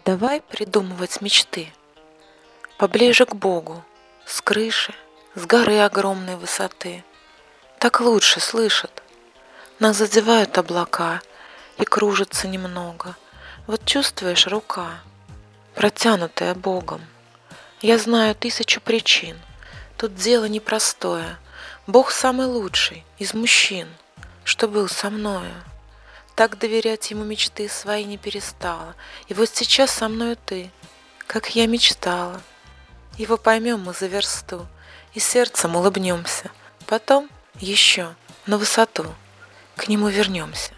Давай придумывать мечты поближе к Богу, с крыши, с горы огромной высоты. Так лучше слышат. Нас задевают облака и кружится немного. Вот чувствуешь, рука, протянутая Богом. Я знаю 1000 причин. Тут дело непростое. Бог самый лучший из мужчин, что был со мною. Так доверять ему мечты свои не перестала. И вот сейчас со мною ты, как я мечтала. Его поймем мы за версту и сердцем улыбнемся. Потом еще на высоту к нему вернемся.